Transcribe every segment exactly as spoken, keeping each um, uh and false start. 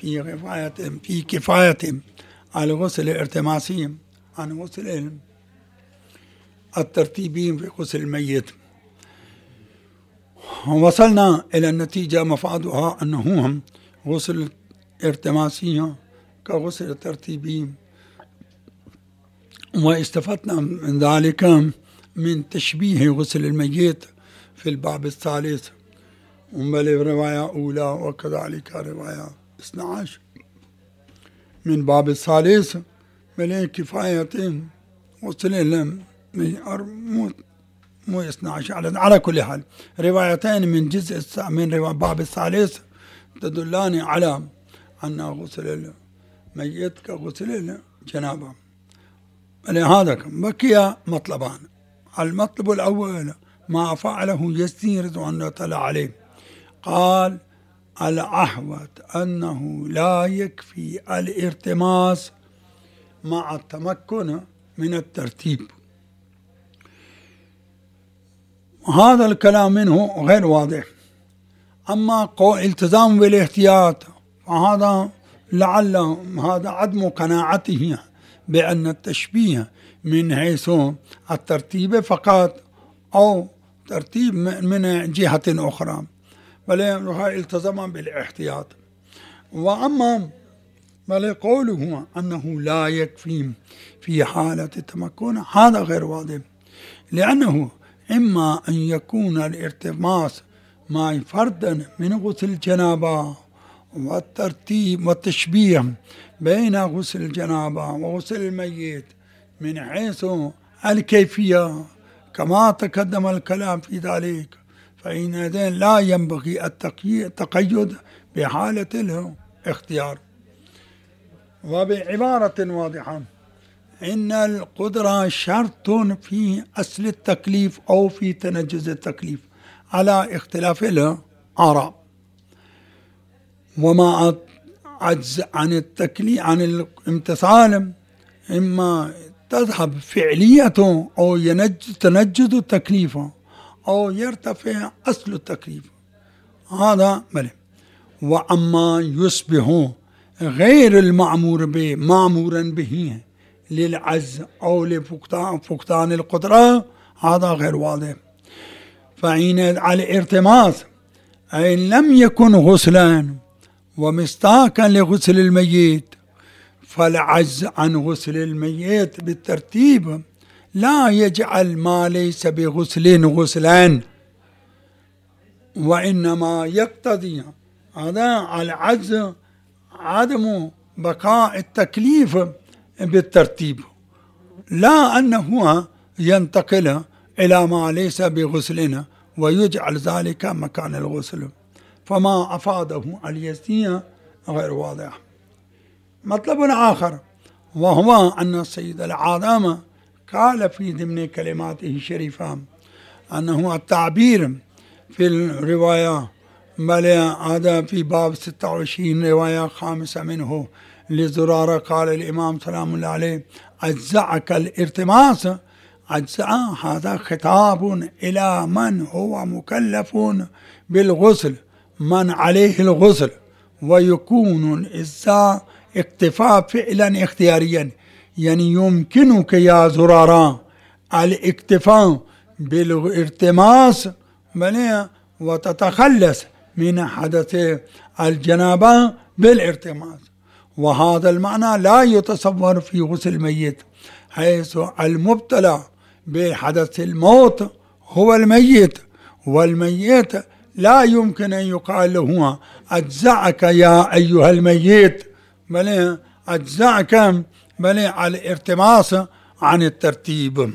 في كفايتهم في كفايتهم على غسل الارتماسي عن غسل الترتيبي في غسل الميت. وصلنا إلى النتيجة مفادها أنه غسل الارتماسي كغسل الترتيبي، واستفدنا من ذلك من تشبيه غسل الميت في الباب الثالث ومن رواية أولى وكذلك رواية اثني عشر من باب الثالث بل كفاية غسل مو مو اثني عشر. على كل حال روايتين من جزء من باب الثالث تدلان على أن غسل الميت كغسل الجنابة. لهذا بقي مطلبان. المطلب الأول ما فعله يسير رضوان الله عليه، قال الأحوط أنه لا يكفي الارتماس مع التمكن من الترتيب. هذا الكلام منه غير واضح. أما التزام بالاحتياط فهذا لعل هذا عدم قناعته بأن التشبيه من حيث الترتيب فقط أو ترتيب من جهة أخرى، بل التزم بالاحتياط. وأما بل قوله أنه لا يكفي في حالة التمكن هذا غير واضح، لأنه إما أن يكون الارتماس مع فردا من غسل الجنابة والترتيب والتشبيه بين غسل الجنابة وغسل الميت من حيث الكيفية كما تقدم الكلام في ذلك، فإنذ لا ينبغي التقيد بحالة الاختيار. وبعبارة واضحة إن القدرة شرط في أصل التكليف أو في تنجز التكليف على اختلاف الآراء. وما عجز عن التكليف عن الامتثال إما تذهب فعليته أو تنجد التكليف أو يرتفع أصل التكليف، هذا بله. وأما يصبح غير المأمور به مأمورا به للعجز أو لفقدان القدرة هذا غير واضح. فإن على الارتماس أي لم يكن غسلا ومستاكا لغسل الميت، فالعجز عن غسل الميت بالترتيب لا يجعل ما ليس بغسل غسلا، وإنما يقتضي هذا العجز عدم بقاء التكليف بالترتيب، لا أنه ينتقل إلى ما ليس بغسلنا ويجعل ذلك مكان الغسل، فما أفاده اليسير غير واضح. مطلب آخر وهو أن السيد العظام قال في ضمن كلماته الشريفة أنه التعبير في الرواية بل هذا في باب ستة وعشرين رواية خامسة منه لزرارة قال الإمام سلام الله عليه أجزعك الارتماس. أجزع هذا خطاب إلى من هو مكلف بالغسل، من عليه الغسل، ويكون الإجزاء اكتفاء فعلا اختياريا، يعني يمكنك يا زرارة الاكتفاء بالارتماس وتتخلص من حدث الجنابة بالارتماس. وهذا المعنى لا يتصور في غسل الميت، حيث المبتلى بحدث الموت هو الميت، والميت لا يمكن أن يقال له أجزعك يا أيها الميت، بل أجزعك بل على الارتماس عن الترتيب.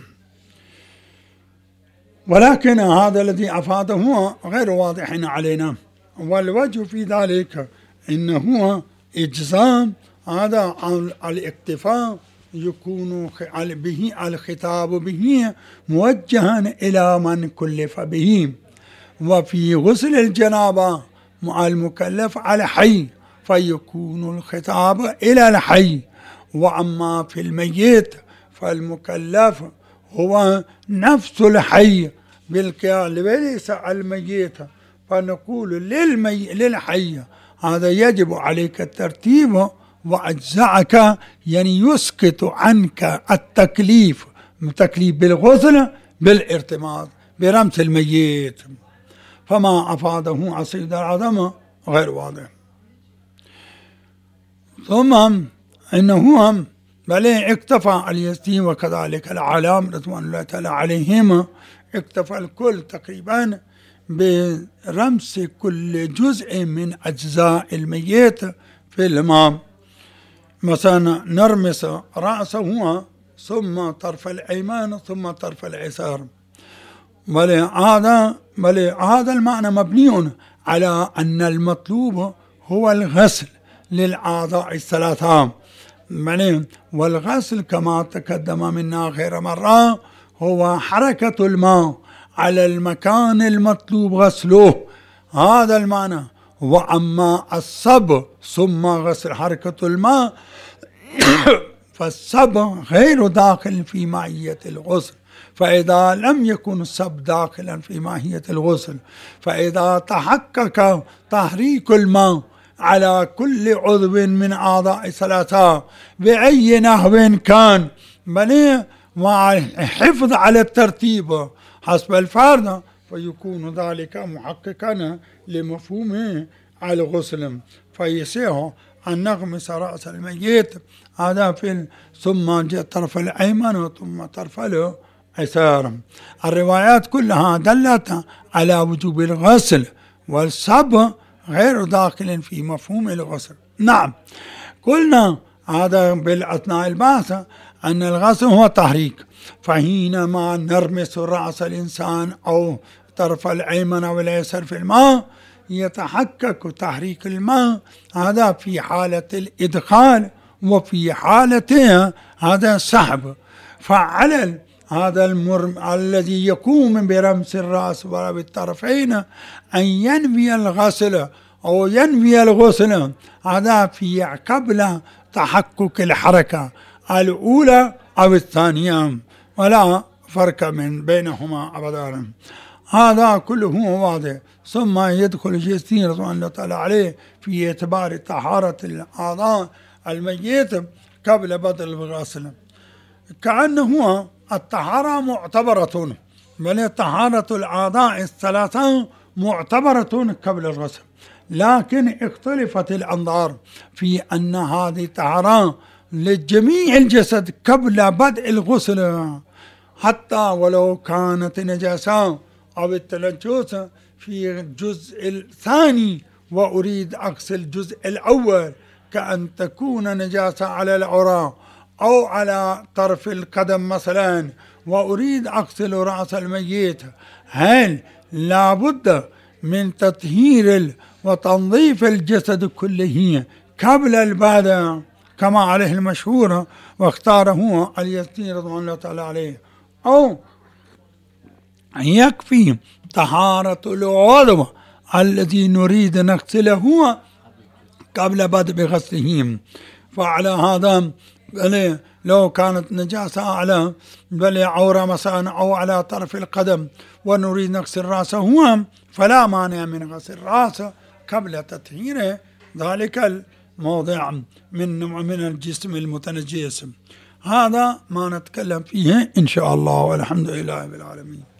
ولكن هذا الذي أفاده غير واضح علينا، والوجه في ذلك إنه إجزام هذا الاكتفاء يكون به الخطاب به موجها إلى من كلف به. وفي غسل الجنابة مع المكلف على حي فيكون الخطاب إلى الحي، وأما في الميت فالمكلف هو نفس الحي بالكامل وليس الميت، فنقول للمي للحي هذا يجب عليك الترتيب وأجزعك، يعني يسقط عنك التكليف، تكليف بالغسل بالارتماض برمس الميت، فما أفاده عصيد العظم غير واضح. ثم إنه بل اكتفى اليزدي وكذلك العلام رضوان الله تعالى عليهما، اكتفى الكل تقريبا برمس كل جزء من أجزاء الميت في الماء. مثلا نرمس رأسه ثم طرف الأيمن ثم طرف اليسار. بل هذا بل هذا المعنى مبني على أن المطلوب هو الغسل للأعضاء الثلاثة، والغسل كما تقدم منا غير مرة هو حركة الماء على المكان المطلوب غسله، هذا المعنى. وأما الصب ثم غسل حركة الماء فالصب غير داخل في ماهية الغسل، فإذا لم يكن الصب داخلا في ماهية الغسل، فإذا تحقق تحريك الماء على كل عضو من أعضاء ثلاثة بأي نحو كان، بل مع الحفظ على الترتيب حسب الفرد، فيكون ذلك محققا لمفهوم الغسل، فيصيح أن نغمس رأس الميت هذا في ثم جاء طرف الأيمن ثم طرف اليسار. الروايات كلها دلت على وجوب الغسل، والصب غير داخل في مفهوم الغسل. نعم، قلنا هذا بالأثناء البحث أن الغسل هو تحريك، فحينما نرمس رأس الإنسان أو طرف الأيمن أو اليسار في الماء يتحقق تحريك الماء، هذا في حالة الإدخال، وفي حالة هذا السحب. فعلى هذا المرم الذي يقوم برمس الرأس وبالطرفين أن ينوي الغسل أو ينوي الغسل، هذا في قبل تحقق الحركة الأولى أو الثانية، ولا فرق من بينهما أبدا. هذا كله واضح. ثم يدخل اليزدي رضوان الله تعالى عليه في اعتبار طهارة الأعضاء الميت قبل بدء الغسل، كأنه الطهارة معتبرة، بل طهارة الأعضاء الثلاثة معتبرة قبل الغسل، لكن اختلفت الأنظار في أن هذه طهارة لجميع الجسد قبل بدء الغسل، حتى ولو كانت نجاسة أو التنجس في الجزء الثاني وأريد أغسل الجزء الأول، كأن تكون نجاسة على العورة أو على طرف القدم مثلا، وأريد أغسل رأس الميت، هل لابد من تطهير وتنظيف الجسد كله قبل البدء كما عليه المشهور واختاره اليزدي رضوان الله تعالى عليه، أو يكفي طهارة العضو الذي نريد نغسله قبل بدء غسله؟ فعلى هذا بل لو كانت نجاسة على بل عورة مثلا أو على طرف القدم ونريد نغسل رأسه، فلا مانع من غسل رأسه قبل تطهير ذلك الموضع من من الجسم المتنجس. هذا ما نتكلم فيه إن شاء الله، والحمد لله رب العالمين.